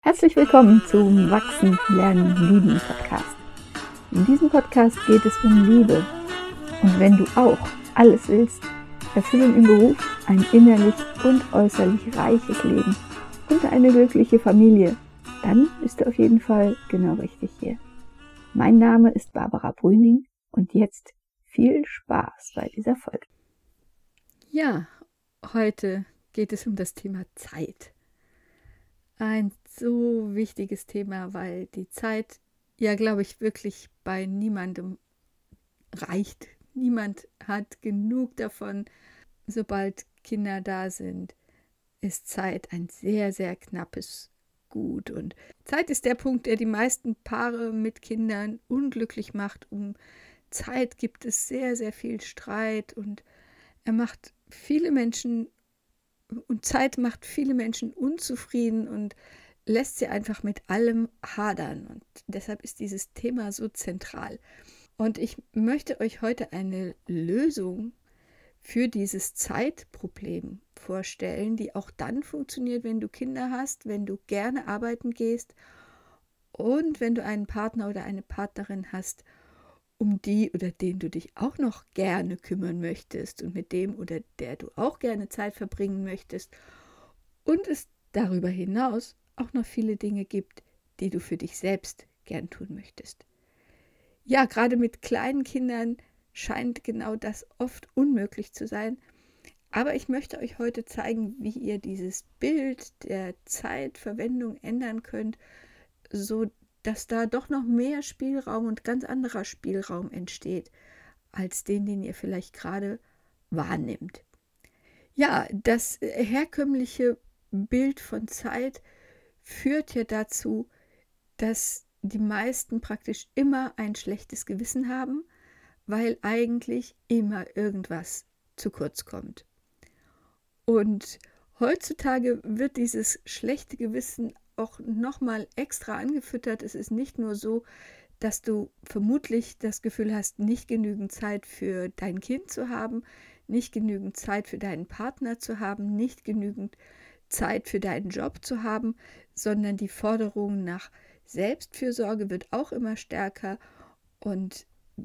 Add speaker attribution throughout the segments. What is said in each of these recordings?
Speaker 1: Herzlich willkommen zum Wachsen, Lernen, Lieben Podcast. In diesem Podcast geht es um Liebe. Und wenn du auch alles willst, erfüllen im Beruf, ein innerlich und äußerlich reiches Leben und eine glückliche Familie, dann bist du auf jeden Fall genau richtig hier. Mein Name ist Barbara Brüning und jetzt viel Spaß bei dieser Folge.
Speaker 2: Ja, heute geht es um das Thema Zeit. Ein so wichtiges Thema, weil die Zeit, ja, glaube ich, wirklich bei niemandem reicht. Niemand hat genug davon. Sobald Kinder da sind, ist Zeit ein sehr, sehr knappes Gut. Und Zeit ist der Punkt, der die meisten Paare mit Kindern unglücklich macht. Um Zeit gibt es sehr, sehr viel Streit und Zeit macht viele Menschen unzufrieden und lässt sie einfach mit allem hadern. Und deshalb ist dieses Thema so zentral. Und ich möchte euch heute eine Lösung für dieses Zeitproblem vorstellen, die auch dann funktioniert, wenn du Kinder hast, wenn du gerne arbeiten gehst und wenn du einen Partner oder eine Partnerin hast, um die oder den du dich auch noch gerne kümmern möchtest und mit dem oder der du auch gerne Zeit verbringen möchtest und es darüber hinaus auch noch viele Dinge gibt, die du für dich selbst gern tun möchtest. Ja, gerade mit kleinen Kindern scheint genau das oft unmöglich zu sein, aber ich möchte euch heute zeigen, wie ihr dieses Bild der Zeitverwendung ändern könnt, so dass da doch noch mehr Spielraum und ganz anderer Spielraum entsteht, als den ihr vielleicht gerade wahrnimmt. Ja, das herkömmliche Bild von Zeit führt ja dazu, dass die meisten praktisch immer ein schlechtes Gewissen haben, weil eigentlich immer irgendwas zu kurz kommt. Und heutzutage wird dieses schlechte Gewissen auch nochmal extra angefüttert. Es ist nicht nur so, dass du vermutlich das Gefühl hast, nicht genügend Zeit für dein Kind zu haben, nicht genügend Zeit für deinen Partner zu haben, nicht genügend Zeit für deinen Job zu haben, sondern die Forderung nach Selbstfürsorge wird auch immer stärker und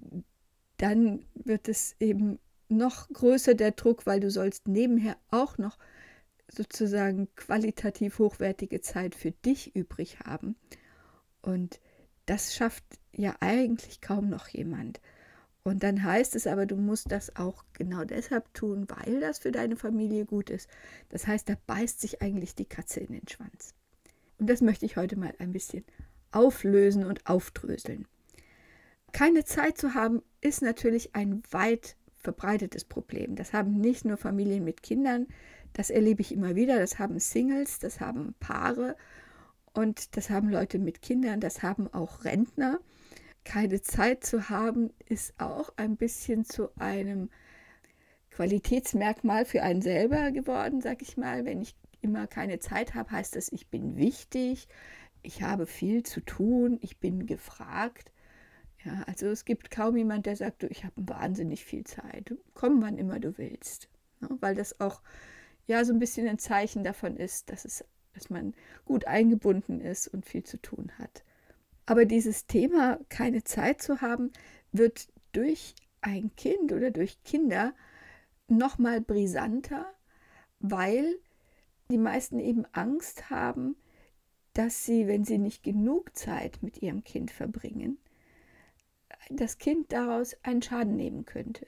Speaker 2: dann wird es eben noch größer der Druck, weil du sollst nebenher auch noch sozusagen qualitativ hochwertige Zeit für dich übrig haben. Und das schafft ja eigentlich kaum noch jemand. Und dann heißt es aber, du musst das auch genau deshalb tun, weil das für deine Familie gut ist. Das heißt, da beißt sich eigentlich die Katze in den Schwanz. Und das möchte ich heute mal ein bisschen auflösen und aufdröseln. Keine Zeit zu haben, ist natürlich ein weit verbreitetes Problem. Das haben nicht nur Familien mit Kindern, das erlebe ich immer wieder, das haben Singles, das haben Paare und das haben Leute mit Kindern, das haben auch Rentner. Keine Zeit zu haben, ist auch ein bisschen zu einem Qualitätsmerkmal für einen selber geworden, sag ich mal. Wenn ich immer keine Zeit habe, heißt das, ich bin wichtig, ich habe viel zu tun, ich bin gefragt. Ja, also es gibt kaum jemand, der sagt, du, ich habe wahnsinnig viel Zeit. Komm, wann immer du willst. Ja, weil das auch ja so ein bisschen ein Zeichen davon ist, dass man gut eingebunden ist und viel zu tun hat. Aber dieses Thema, keine Zeit zu haben, wird durch ein Kind oder durch Kinder noch mal brisanter, weil die meisten eben Angst haben, dass sie, wenn sie nicht genug Zeit mit ihrem Kind verbringen, das Kind daraus einen Schaden nehmen könnte.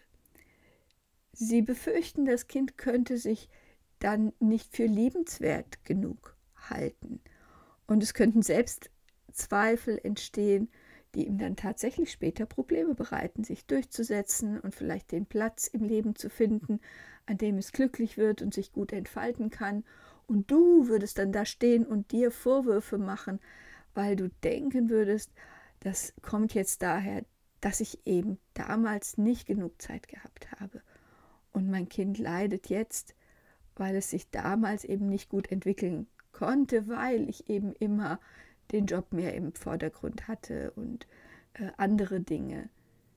Speaker 2: Sie befürchten, das Kind könnte sich dann nicht für liebenswert genug halten. Und es könnten Selbstzweifel entstehen, die ihm dann tatsächlich später Probleme bereiten, sich durchzusetzen und vielleicht den Platz im Leben zu finden, an dem es glücklich wird und sich gut entfalten kann. Und du würdest dann da stehen und dir Vorwürfe machen, weil du denken würdest, das kommt jetzt daher, dass ich eben damals nicht genug Zeit gehabt habe. Und mein Kind leidet jetzt, weil es sich damals eben nicht gut entwickeln konnte, weil ich eben immer den Job mehr im Vordergrund hatte und anderen Dingen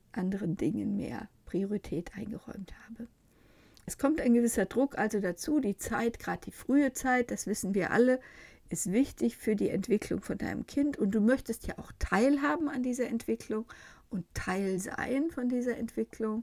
Speaker 2: mehr Priorität eingeräumt habe. Es kommt ein gewisser Druck also dazu, die Zeit, gerade die frühe Zeit, das wissen wir alle, ist wichtig für die Entwicklung von deinem Kind und du möchtest ja auch teilhaben an dieser Entwicklung und Teil sein von dieser Entwicklung.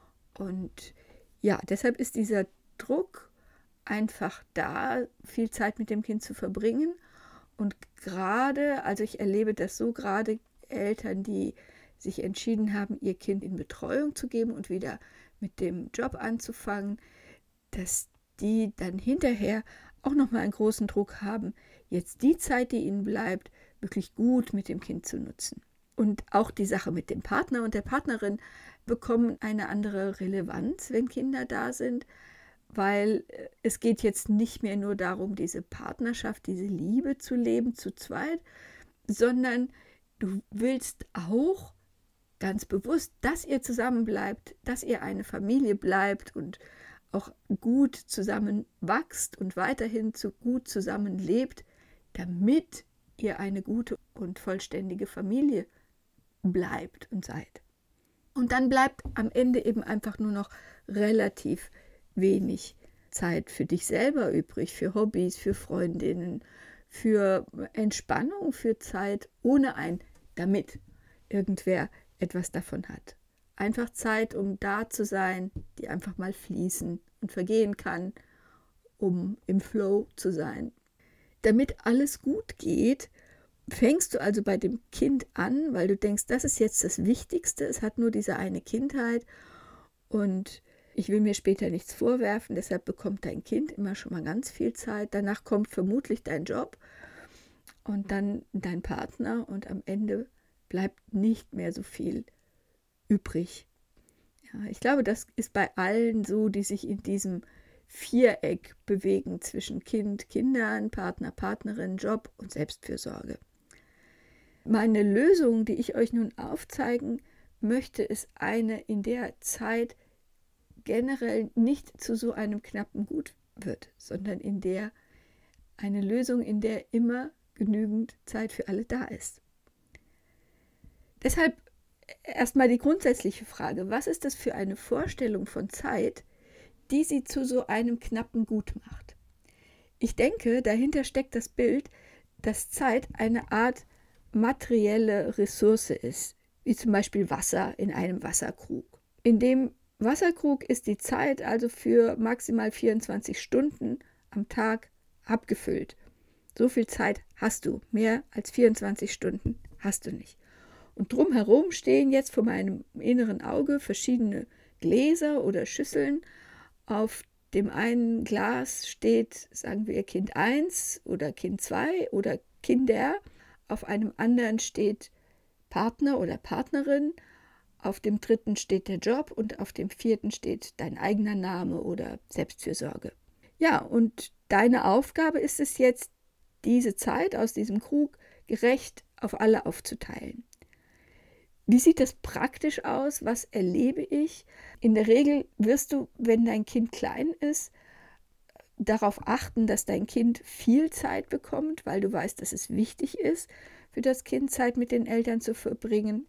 Speaker 2: Und ja, deshalb ist dieser Druck einfach da, viel Zeit mit dem Kind zu verbringen. Und gerade, also ich erlebe das so, gerade Eltern, die sich entschieden haben, ihr Kind in Betreuung zu geben und wieder mit dem Job anzufangen, dass die dann hinterher auch nochmal einen großen Druck haben, jetzt die Zeit, die ihnen bleibt, wirklich gut mit dem Kind zu nutzen. Und auch die Sache mit dem Partner und der Partnerin bekommen eine andere Relevanz, wenn Kinder da sind, weil es geht jetzt nicht mehr nur darum, diese Partnerschaft, diese Liebe zu leben zu zweit, sondern du willst auch ganz bewusst, dass ihr zusammen bleibt, dass ihr eine Familie bleibt und auch gut zusammen wächst und weiterhin gut zusammen lebt, damit ihr eine gute und vollständige Familie bleibt und seid. Und dann bleibt am Ende eben einfach nur noch relativ wenig Zeit für dich selber übrig, für Hobbys, für Freundinnen, für Entspannung, für Zeit ohne damit irgendwer etwas davon hat. Einfach Zeit, um da zu sein, die einfach mal fließen und vergehen kann, um im Flow zu sein. Damit alles gut geht, fängst du also bei dem Kind an, weil du denkst, das ist jetzt das Wichtigste, es hat nur diese eine Kindheit und ich will mir später nichts vorwerfen, deshalb bekommt dein Kind immer schon mal ganz viel Zeit. Danach kommt vermutlich dein Job und dann dein Partner und am Ende bleibt nicht mehr so viel übrig. Ja, ich glaube, das ist bei allen so, die sich in diesem Viereck bewegen zwischen Kind, Kindern, Partner, Partnerin, Job und Selbstfürsorge. Meine Lösung, die ich euch nun aufzeigen möchte, ist eine, in der Zeit generell nicht zu so einem knappen Gut wird, sondern eine Lösung, in der immer genügend Zeit für alle da ist. Deshalb erstmal die grundsätzliche Frage, was ist das für eine Vorstellung von Zeit, die sie zu so einem knappen Gut macht? Ich denke, dahinter steckt das Bild, dass Zeit eine Art materielle Ressource ist, wie zum Beispiel Wasser in einem Wasserkrug. In dem Wasserkrug ist die Zeit also für maximal 24 Stunden am Tag abgefüllt. So viel Zeit hast du, mehr als 24 Stunden hast du nicht. Und drumherum stehen jetzt vor meinem inneren Auge verschiedene Gläser oder Schüsseln. Auf dem einen Glas steht, sagen wir, Kind 1 oder Kind 2 oder Kinder. Auf einem anderen steht Partner oder Partnerin. Auf dem dritten steht der Job und auf dem vierten steht dein eigener Name oder Selbstfürsorge. Ja, und deine Aufgabe ist es jetzt, diese Zeit aus diesem Krug gerecht auf alle aufzuteilen. Wie sieht das praktisch aus? Was erlebe ich? In der Regel wirst du, wenn dein Kind klein ist, darauf achten, dass dein Kind viel Zeit bekommt, weil du weißt, dass es wichtig ist, für das Kind Zeit mit den Eltern zu verbringen.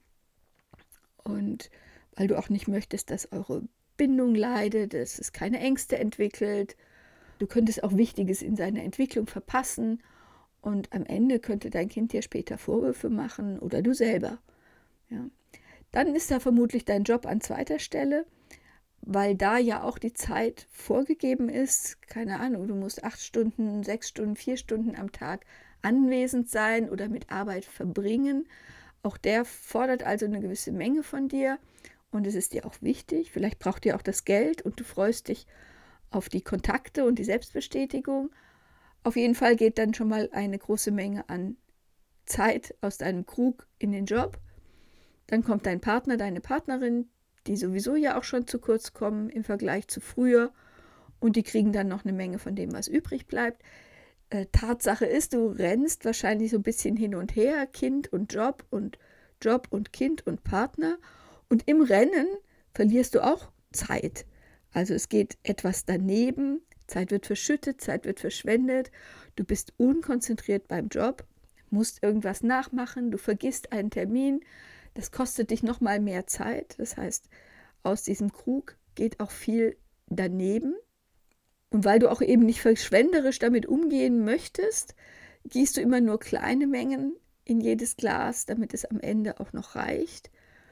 Speaker 2: Und weil du auch nicht möchtest, dass eure Bindung leidet, dass es keine Ängste entwickelt. Du könntest auch Wichtiges in seiner Entwicklung verpassen und am Ende könnte dein Kind dir später Vorwürfe machen oder du selber. Ja. Dann ist da vermutlich dein Job an zweiter Stelle, weil da ja auch die Zeit vorgegeben ist. Keine Ahnung, du musst 8 Stunden, 6 Stunden, 4 Stunden am Tag anwesend sein oder mit Arbeit verbringen. Auch der fordert also eine gewisse Menge von dir und es ist dir auch wichtig. Vielleicht braucht ihr auch das Geld und du freust dich auf die Kontakte und die Selbstbestätigung. Auf jeden Fall geht dann schon mal eine große Menge an Zeit aus deinem Krug in den Job. Dann kommt dein Partner, deine Partnerin, die sowieso ja auch schon zu kurz kommen im Vergleich zu früher und die kriegen dann noch eine Menge von dem, was übrig bleibt. Tatsache ist, du rennst wahrscheinlich so ein bisschen hin und her, Kind und Job und Kind und Partner. Und im Rennen verlierst du auch Zeit. Also es geht etwas daneben, Zeit wird verschüttet, Zeit wird verschwendet. Du bist unkonzentriert beim Job, musst irgendwas nachmachen, du vergisst einen Termin. Das kostet dich nochmal mehr Zeit. Das heißt, aus diesem Krug geht auch viel daneben. Und weil du auch eben nicht verschwenderisch damit umgehen möchtest, gießt du immer nur kleine Mengen in jedes Glas, damit es am Ende auch noch reicht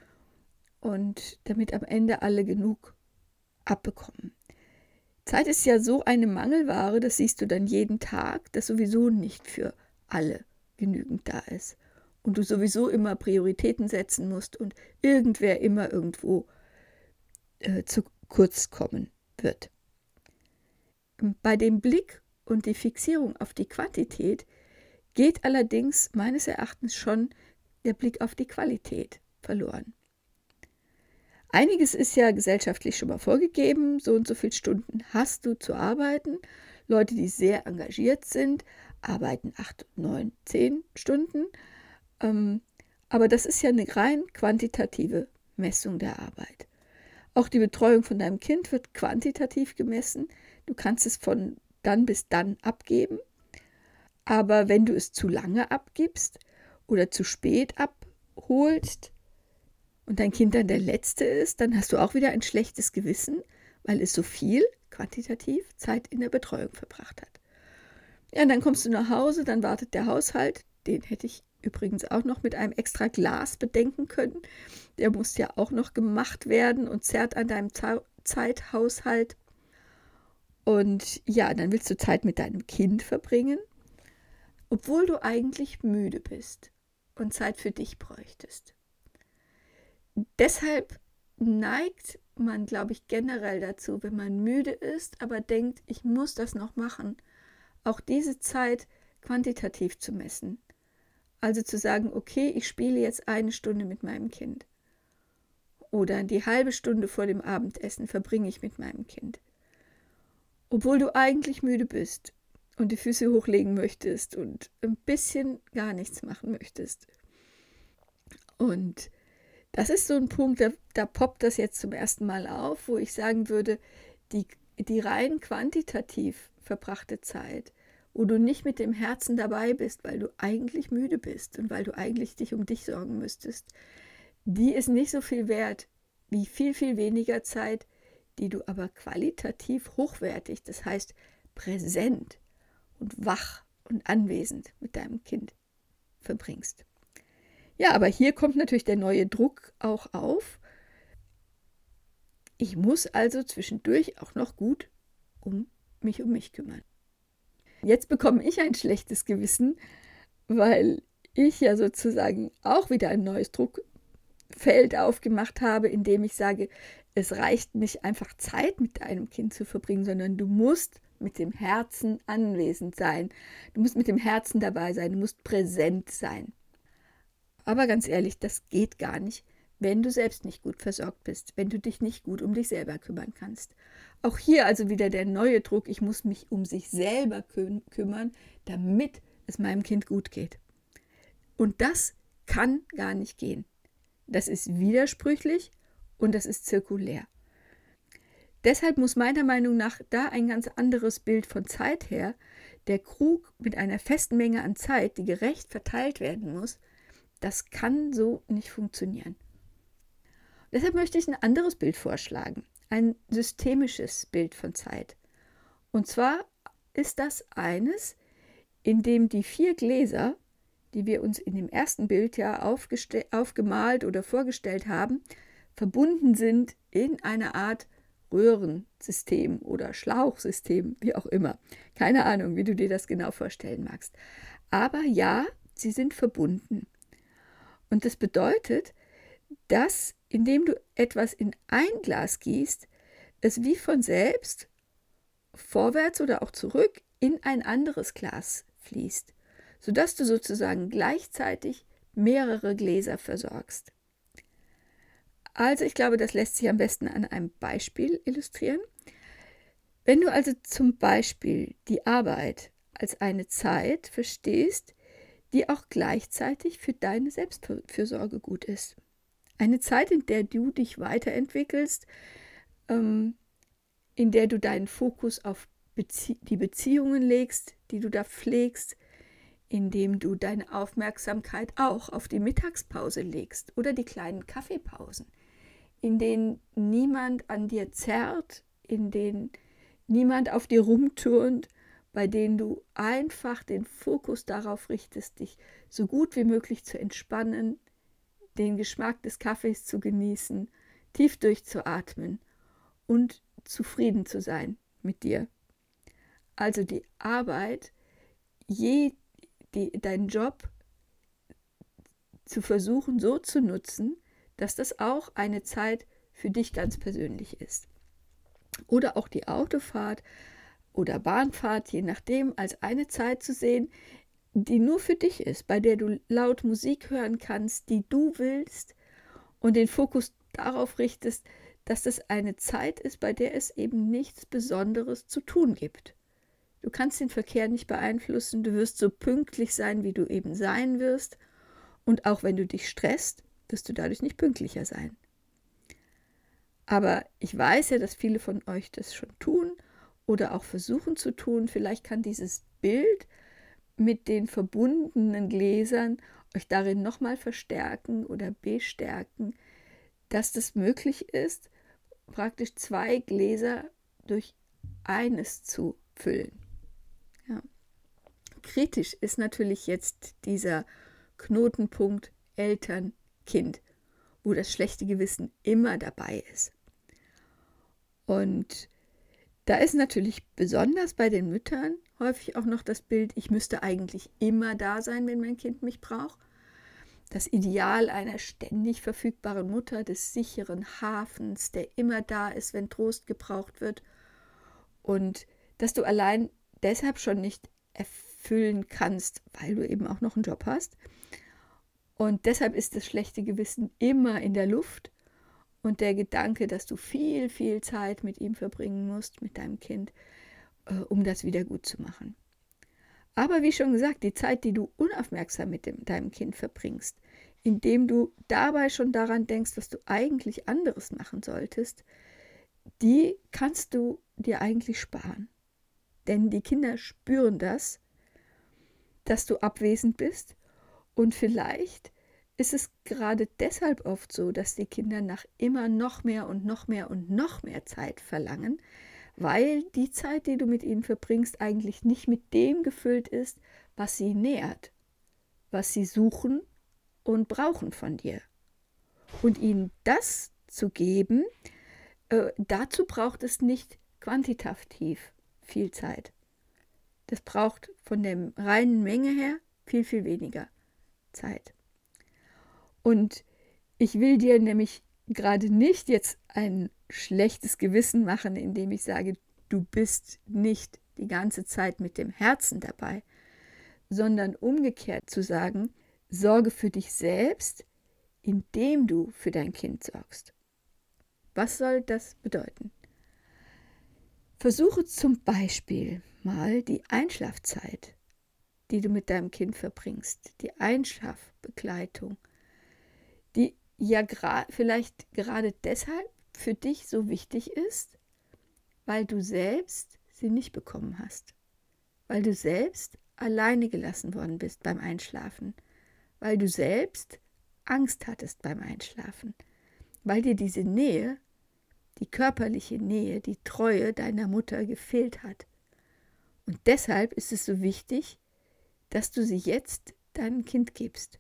Speaker 2: und damit am Ende alle genug abbekommen. Zeit ist ja so eine Mangelware, das siehst du dann jeden Tag, dass sowieso nicht für alle genügend da ist. Und du sowieso immer Prioritäten setzen musst und irgendwer immer irgendwo zu kurz kommen wird. Bei dem Blick und die Fixierung auf die Quantität geht allerdings meines Erachtens schon der Blick auf die Qualität verloren. Einiges ist ja gesellschaftlich schon mal vorgegeben, so und so viele Stunden hast du zu arbeiten. Leute, die sehr engagiert sind, arbeiten 8, 9, 10 Stunden. Aber das ist ja eine rein quantitative Messung der Arbeit. Auch die Betreuung von deinem Kind wird quantitativ gemessen. Du kannst es von dann bis dann abgeben. Aber wenn du es zu lange abgibst oder zu spät abholst und dein Kind dann der Letzte ist, dann hast du auch wieder ein schlechtes Gewissen, weil es so viel quantitativ Zeit in der Betreuung verbracht hat. Ja, und dann kommst du nach Hause, dann wartet der Haushalt. Den hätte ich übrigens auch noch mit einem extra Glas bedenken können. Der muss ja auch noch gemacht werden und zerrt an deinem Zeithaushalt. Und ja, dann willst du Zeit mit deinem Kind verbringen, obwohl du eigentlich müde bist und Zeit für dich bräuchtest. Deshalb neigt man, glaube ich, generell dazu, wenn man müde ist, aber denkt, ich muss das noch machen, auch diese Zeit quantitativ zu messen. Also zu sagen, okay, ich spiele jetzt 1 Stunde mit meinem Kind. Oder die halbe Stunde vor dem Abendessen verbringe ich mit meinem Kind. Obwohl du eigentlich müde bist und die Füße hochlegen möchtest und ein bisschen gar nichts machen möchtest. Und das ist so ein Punkt, da poppt das jetzt zum ersten Mal auf, wo ich sagen würde, die rein quantitativ verbrachte Zeit, wo du nicht mit dem Herzen dabei bist, weil du eigentlich müde bist und weil du eigentlich dich um dich sorgen müsstest, die ist nicht so viel wert wie viel, viel weniger Zeit, die du aber qualitativ hochwertig, das heißt präsent und wach und anwesend mit deinem Kind verbringst. Ja, aber hier kommt natürlich der neue Druck auch auf. Ich muss also zwischendurch auch noch gut mich um mich kümmern. Jetzt bekomme ich ein schlechtes Gewissen, weil ich ja sozusagen auch wieder ein neues Druckfeld aufgemacht habe, indem ich sage, es reicht nicht einfach Zeit mit deinem Kind zu verbringen, sondern du musst mit dem Herzen anwesend sein. Du musst mit dem Herzen dabei sein, du musst präsent sein. Aber ganz ehrlich, das geht gar nicht, wenn du selbst nicht gut versorgt bist, wenn du dich nicht gut um dich selber kümmern kannst. Auch hier also wieder der neue Druck, ich muss mich um sich selber kümmern, damit es meinem Kind gut geht. Und das kann gar nicht gehen. Das ist widersprüchlich und das ist zirkulär. Deshalb muss meiner Meinung nach da ein ganz anderes Bild von Zeit her. Der Krug mit einer festen Menge an Zeit, die gerecht verteilt werden muss, das kann so nicht funktionieren. Deshalb möchte ich ein anderes Bild vorschlagen, ein systemisches Bild von Zeit. Und zwar ist das eines, in dem die 4 Gläser, die wir uns in dem ersten Bild ja aufgemalt oder vorgestellt haben, verbunden sind in einer Art Röhrensystem oder Schlauchsystem, wie auch immer. Keine Ahnung, wie du dir das genau vorstellen magst. Aber ja, sie sind verbunden. Und das bedeutet, dass, indem du etwas in ein Glas gießt, es wie von selbst vorwärts oder auch zurück in ein anderes Glas fließt, sodass du sozusagen gleichzeitig mehrere Gläser versorgst. Also ich glaube, das lässt sich am besten an einem Beispiel illustrieren. Wenn du also zum Beispiel die Arbeit als eine Zeit verstehst, die auch gleichzeitig für deine Selbstfürsorge gut ist. Eine Zeit, in der du dich weiterentwickelst, in der du deinen Fokus auf die Beziehungen legst, die du da pflegst, indem du deine Aufmerksamkeit auch auf die Mittagspause legst oder die kleinen Kaffeepausen, in denen niemand an dir zerrt, in denen niemand auf dir rumturnt bei denen du einfach den Fokus darauf richtest, dich so gut wie möglich zu entspannen, den Geschmack des Kaffees zu genießen, tief durchzuatmen und zufrieden zu sein mit dir. Also die Arbeit, deinen Job zu versuchen so zu nutzen, dass das auch eine Zeit für dich ganz persönlich ist. Oder auch die Autofahrt oder Bahnfahrt, je nachdem, als eine Zeit zu sehen, die nur für dich ist, bei der du laut Musik hören kannst, die du willst und den Fokus darauf richtest, dass das eine Zeit ist, bei der es eben nichts Besonderes zu tun gibt. Du kannst den Verkehr nicht beeinflussen, du wirst so pünktlich sein, wie du eben sein wirst, und auch wenn du dich stresst, wirst du dadurch nicht pünktlicher sein. Aber ich weiß ja, dass viele von euch das schon tun oder auch versuchen zu tun. Vielleicht kann dieses Bild mit den verbundenen Gläsern euch darin nochmal verstärken oder bestärken, dass das möglich ist, praktisch 2 Gläser durch eines zu füllen. Ja. Kritisch ist natürlich jetzt dieser Knotenpunkt Eltern-Kind, wo das schlechte Gewissen immer dabei ist. Und da ist natürlich besonders bei den Müttern häufig auch noch das Bild, ich müsste eigentlich immer da sein, wenn mein Kind mich braucht. Das Ideal einer ständig verfügbaren Mutter, des sicheren Hafens, der immer da ist, wenn Trost gebraucht wird. Und dass du allein deshalb schon nicht erfüllen kannst, weil du eben auch noch einen Job hast. Und deshalb ist das schlechte Gewissen immer in der Luft. Und der Gedanke, dass du viel, viel Zeit mit ihm verbringen musst, mit deinem Kind, um das wieder gut zu machen. Aber wie schon gesagt, die Zeit, die du unaufmerksam mit deinem Kind verbringst, indem du dabei schon daran denkst, was du eigentlich anderes machen solltest, die kannst du dir eigentlich sparen. Denn die Kinder spüren das, dass du abwesend bist, und vielleicht ist es gerade deshalb oft so, dass die Kinder nach immer noch mehr und noch mehr und noch mehr Zeit verlangen, weil die Zeit, die du mit ihnen verbringst, eigentlich nicht mit dem gefüllt ist, was sie nährt, was sie suchen und brauchen von dir. Und ihnen das zu geben, dazu braucht es nicht quantitativ viel Zeit. Das braucht von der reinen Menge her viel, viel weniger Zeit. Und ich will dir nämlich gerade nicht jetzt ein schlechtes Gewissen machen, indem ich sage, du bist nicht die ganze Zeit mit dem Herzen dabei, sondern umgekehrt zu sagen, sorge für dich selbst, indem du für dein Kind sorgst. Was soll das bedeuten? Versuche zum Beispiel mal die Einschlafzeit, die du mit deinem Kind verbringst, die Einschlafbegleitung, die ja vielleicht gerade deshalb für dich so wichtig ist, weil du selbst sie nicht bekommen hast, weil du selbst alleine gelassen worden bist beim Einschlafen, weil du selbst Angst hattest beim Einschlafen, weil dir diese Nähe, die körperliche Nähe, die Treue deiner Mutter gefehlt hat. Und deshalb ist es so wichtig, dass du sie jetzt deinem Kind gibst.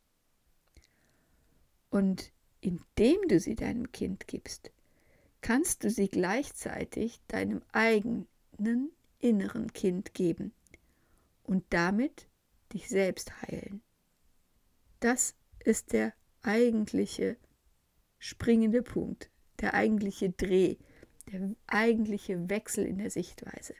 Speaker 2: Und indem du sie deinem Kind gibst, kannst du sie gleichzeitig deinem eigenen inneren Kind geben und damit dich selbst heilen. Das ist der eigentliche springende Punkt, der eigentliche Dreh, der eigentliche Wechsel in der Sichtweise.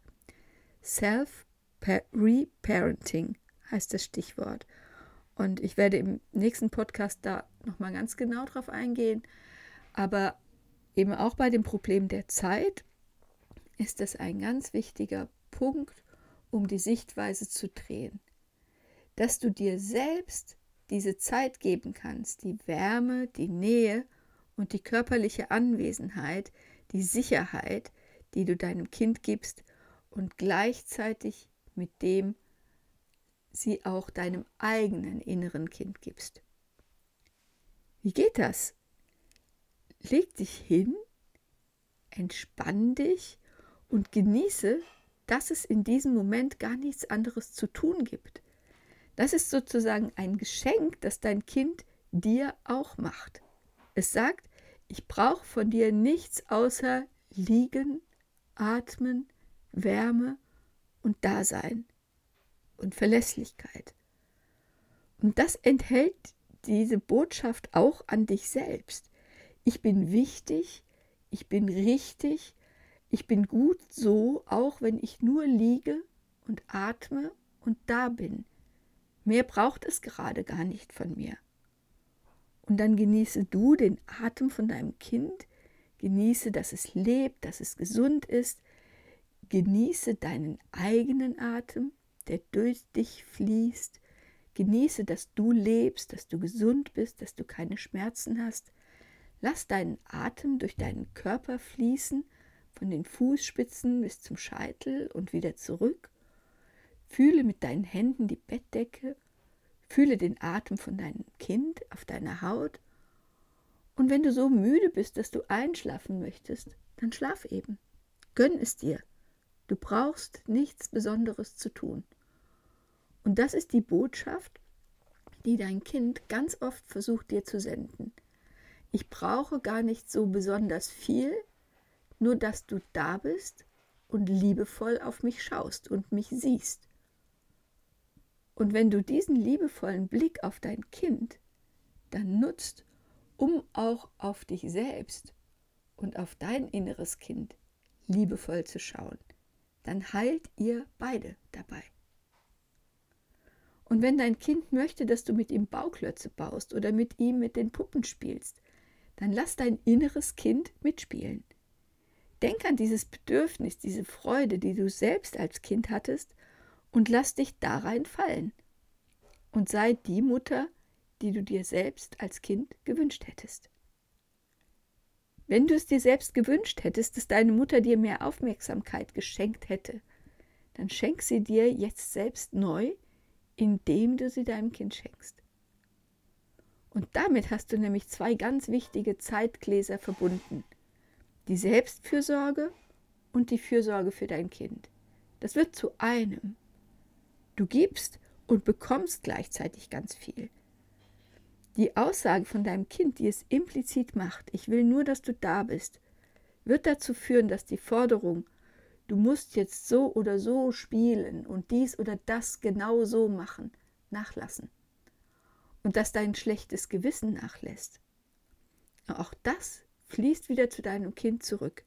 Speaker 2: Self-Reparenting heißt das Stichwort. Und ich werde im nächsten Podcast da nochmal ganz genau drauf eingehen. Aber eben auch bei dem Problem der Zeit ist das ein ganz wichtiger Punkt, um die Sichtweise zu drehen. Dass du dir selbst diese Zeit geben kannst, die Wärme, die Nähe und die körperliche Anwesenheit, die Sicherheit, die du deinem Kind gibst und gleichzeitig mit dem sie auch deinem eigenen inneren Kind gibst. Wie geht das? Leg dich hin, entspann dich und genieße dass es in diesem Moment gar nichts anderes zu tun gibt. Das ist sozusagen ein Geschenk, das dein Kind dir auch macht. Es sagt, ich brauche von dir nichts außer liegen, atmen, Wärme und Dasein und Verlässlichkeit. Und das enthält diese Botschaft auch an dich selbst. Ich bin wichtig, ich bin richtig, ich bin gut so, auch wenn ich nur liege und atme und da bin. Mehr braucht es gerade gar nicht von mir. Und dann genieße du den Atem von deinem Kind, genieße, dass es lebt, dass es gesund ist, genieße deinen eigenen Atem, der durch dich fließt, genieße, dass du lebst, dass du gesund bist, dass du keine Schmerzen hast. Lass deinen Atem durch deinen Körper fließen, von den Fußspitzen bis zum Scheitel und wieder zurück. Fühle mit deinen Händen die Bettdecke, fühle den Atem von deinem Kind auf deiner Haut. Und wenn du so müde bist, dass du einschlafen möchtest, dann schlaf eben. Gönn es dir. Du brauchst nichts Besonderes zu tun. Und das ist die Botschaft, die dein Kind ganz oft versucht dir zu senden. Ich brauche gar nicht so besonders viel, nur dass du da bist und liebevoll auf mich schaust und mich siehst. Und wenn du diesen liebevollen Blick auf dein Kind dann nutzt, um auch auf dich selbst und auf dein inneres Kind liebevoll zu schauen, dann heilt ihr beide dabei. Und wenn dein Kind möchte, dass du mit ihm Bauklötze baust oder mit ihm mit den Puppen spielst, dann lass dein inneres Kind mitspielen. Denk an dieses Bedürfnis, diese Freude, die du selbst als Kind hattest, und lass dich da rein fallen. Und sei die Mutter, die du dir selbst als Kind gewünscht hättest. Wenn du es dir selbst gewünscht hättest, dass deine Mutter dir mehr Aufmerksamkeit geschenkt hätte, dann schenk sie dir jetzt selbst neu, indem du sie deinem Kind schenkst. Und damit hast du nämlich zwei ganz wichtige Zeitgläser verbunden. Die Selbstfürsorge und die Fürsorge für dein Kind. Das wird zu einem. Du gibst und bekommst gleichzeitig ganz viel. Die Aussage von deinem Kind, die es implizit macht, ich will nur, dass du da bist, wird dazu führen, dass die Forderung, du musst jetzt so oder so spielen und dies oder das genau so machen, nachlassen. Und dass dein schlechtes Gewissen nachlässt. Auch das fließt wieder zu deinem Kind zurück.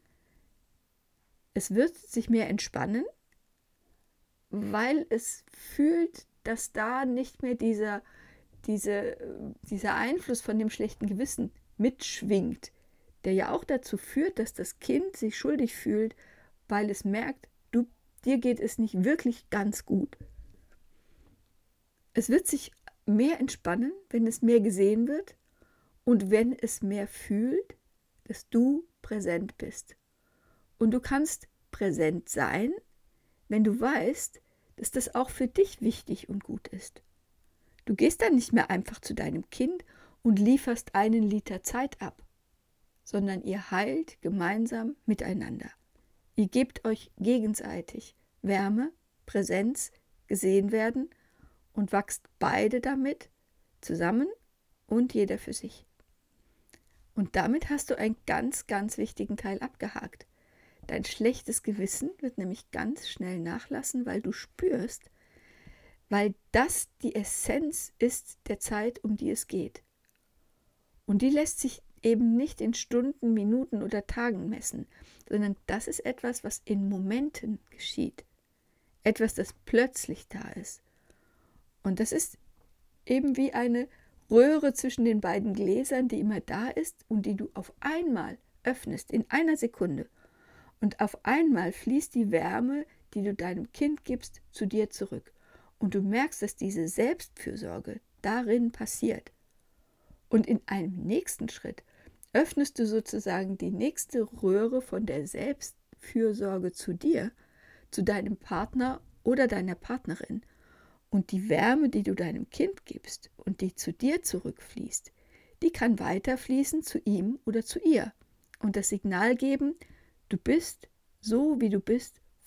Speaker 2: Es wird sich mehr entspannen, weil es fühlt, dass da nicht mehr dieser Einfluss von dem schlechten Gewissen mitschwingt, der ja auch dazu führt, dass das Kind sich schuldig fühlt, weil es merkt, dir geht es nicht wirklich ganz gut. Es wird sich mehr entspannen, wenn es mehr gesehen wird und wenn es mehr fühlt, dass du präsent bist. Und du kannst präsent sein, wenn du weißt, dass das auch für dich wichtig und gut ist. Du gehst dann nicht mehr einfach zu deinem Kind und lieferst 1 Liter Zeit ab, sondern ihr heilt gemeinsam miteinander. Ihr gebt euch gegenseitig Wärme, Präsenz, gesehen werden und wachst beide damit zusammen und jeder für sich. Und damit hast du einen ganz, ganz wichtigen Teil abgehakt. Dein schlechtes Gewissen wird nämlich ganz schnell nachlassen, weil du spürst, weil das die Essenz ist der Zeit, um die es geht. Und die lässt sich eben nicht in Stunden, Minuten oder Tagen messen, sondern das ist etwas, was in Momenten geschieht. Etwas, das plötzlich da ist. Und das ist eben wie eine Röhre zwischen den beiden Gläsern, die immer da ist und die du auf einmal öffnest, in einer Sekunde. Und auf einmal fließt die Wärme, die du deinem Kind gibst, zu dir zurück. Und du merkst, dass diese Selbstfürsorge darin passiert. Und in einem nächsten Schritt öffnest du sozusagen die nächste Röhre von der Selbstfürsorge zu dir, zu deinem Partner oder deiner Partnerin. Und die Wärme, die du deinem Kind gibst und die zu dir zurückfließt, die kann weiterfließen zu ihm oder zu ihr und das Signal geben, du bist so, wie du bist,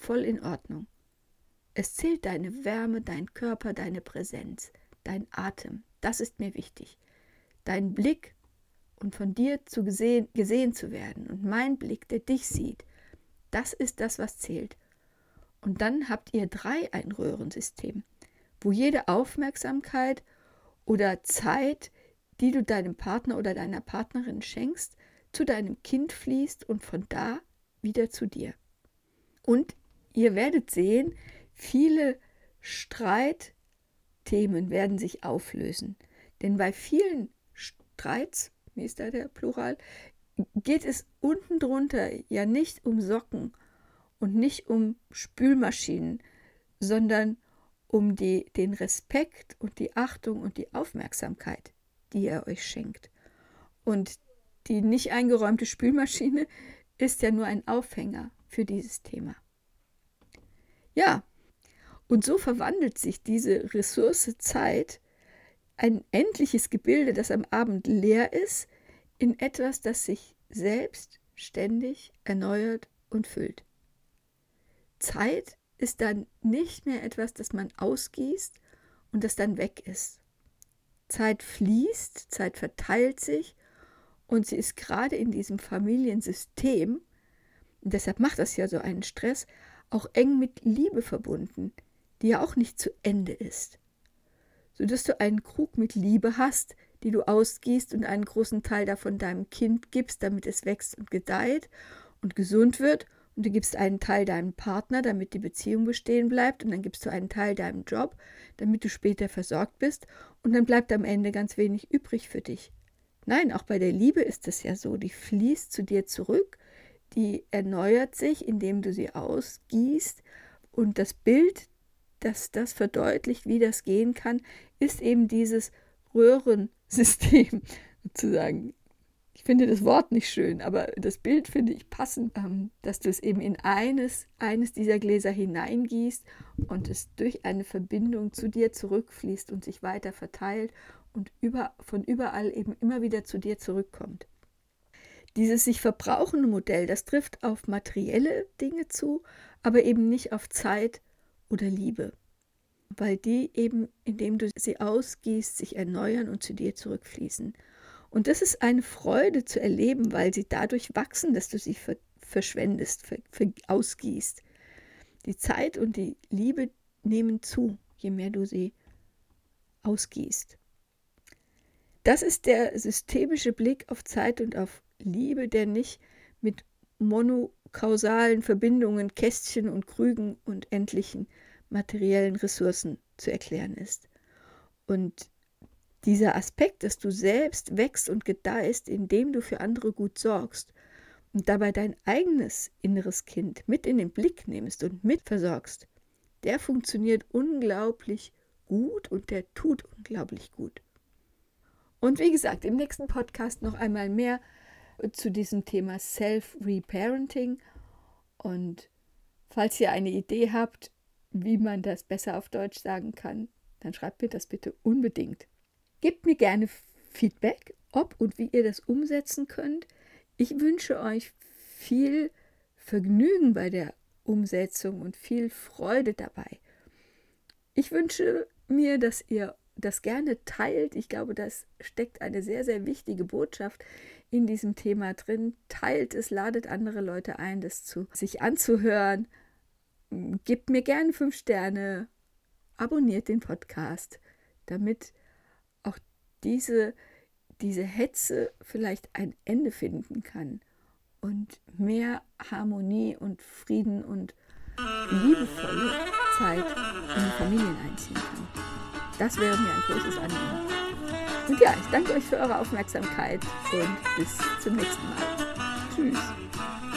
Speaker 2: voll in Ordnung. Es zählt deine Wärme, dein Körper, deine Präsenz, dein Atem. Das ist mir wichtig. Dein Blick und von dir gesehen zu werden und mein Blick, der dich sieht, das ist das, was zählt. Und dann habt ihr 3 ein Röhrensystem, wo jede Aufmerksamkeit oder Zeit, die du deinem Partner oder deiner Partnerin schenkst, zu deinem Kind fließt und von da wieder zu dir. Und ihr werdet sehen, viele Streitthemen werden sich auflösen. Denn bei vielen Streits, wie ist da der Plural, geht es unten drunter ja nicht um Socken und nicht um Spülmaschinen, sondern um den Respekt und die Achtung und die Aufmerksamkeit, die er euch schenkt. Und die nicht eingeräumte Spülmaschine ist ja nur ein Aufhänger für dieses Thema. Ja, und so verwandelt sich diese Ressource Zeit, ein endliches Gebilde, das am Abend leer ist, in etwas, das sich selbst ständig erneuert und füllt. Zeit ist dann nicht mehr etwas, das man ausgießt und das dann weg ist. Zeit fließt, Zeit verteilt sich und sie ist gerade in diesem Familiensystem, und deshalb macht das ja so einen Stress, auch eng mit Liebe verbunden, die ja auch nicht zu Ende ist. Sodass du einen Krug mit Liebe hast, die du ausgießt und einen großen Teil davon deinem Kind gibst, damit es wächst und gedeiht und gesund wird. Und du gibst einen Teil deinem Partner, damit die Beziehung bestehen bleibt. Und dann gibst du einen Teil deinem Job, damit du später versorgt bist. Und dann bleibt am Ende ganz wenig übrig für dich. Nein, auch bei der Liebe ist es ja so. Die fließt zu dir zurück, die erneuert sich, indem du sie ausgießt. Und das Bild, das verdeutlicht, wie das gehen kann, ist eben dieses Röhrensystem sozusagen. Ich finde das Wort nicht schön, aber das Bild finde ich passend, dass du es eben in eines dieser Gläser hineingießt und es durch eine Verbindung zu dir zurückfließt und sich weiter verteilt und von überall eben immer wieder zu dir zurückkommt. Dieses sich verbrauchende Modell, das trifft auf materielle Dinge zu, aber eben nicht auf Zeit oder Liebe, weil die eben, indem du sie ausgießt, sich erneuern und zu dir zurückfließen. Und das ist eine Freude zu erleben, weil sie dadurch wachsen, dass du sie verschwendest, ausgießt. Die Zeit und die Liebe nehmen zu, je mehr du sie ausgießt. Das ist der systemische Blick auf Zeit und auf Liebe, der nicht mit monokausalen Verbindungen, Kästchen und Krügen und endlichen materiellen Ressourcen zu erklären ist. Und dieser Aspekt, dass du selbst wächst und gedeihst, indem du für andere gut sorgst und dabei dein eigenes inneres Kind mit in den Blick nimmst und mitversorgst, der funktioniert unglaublich gut und der tut unglaublich gut. Und wie gesagt, im nächsten Podcast noch einmal mehr zu diesem Thema Self-Reparenting. Und falls ihr eine Idee habt, wie man das besser auf Deutsch sagen kann, dann schreibt mir das bitte unbedingt. Gebt mir gerne Feedback, ob und wie ihr das umsetzen könnt. Ich wünsche euch viel Vergnügen bei der Umsetzung und viel Freude dabei. Ich wünsche mir, dass ihr das gerne teilt. Ich glaube, das steckt eine sehr, sehr wichtige Botschaft in diesem Thema drin. Teilt es, ladet andere Leute ein, das sich anzuhören. Gebt mir gerne 5 Sterne, abonniert den Podcast, damit auch diese Hetze vielleicht ein Ende finden kann und mehr Harmonie und Frieden und liebevolle Zeit in die Familien einziehen kann. Das wäre mir ein großes Anliegen. Und ja, ich danke euch für eure Aufmerksamkeit und bis zum nächsten Mal. Tschüss.